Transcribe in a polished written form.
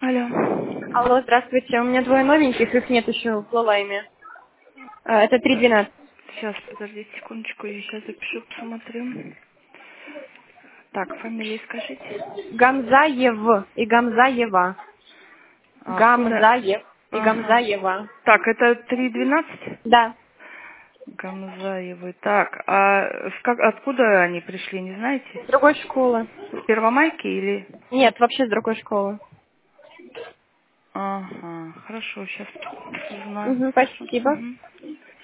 Алло. Алло, здравствуйте. У меня двое новеньких, их нет еще в Лолайме. Это 312. Сейчас, подождите секундочку, я сейчас запишу, посмотрю. Так, фамилии скажите. Гамзаев и Гамзаева. А откуда? Гамзаев и Ага. Гамзаева. Так, это 312? Да. Гамзаевы. Так, а откуда они пришли, не знаете? С другой школы. С Первомайки или? Нет, вообще с другой школы. Ага, хорошо, сейчас узнаю. Угу, спасибо. Мгм.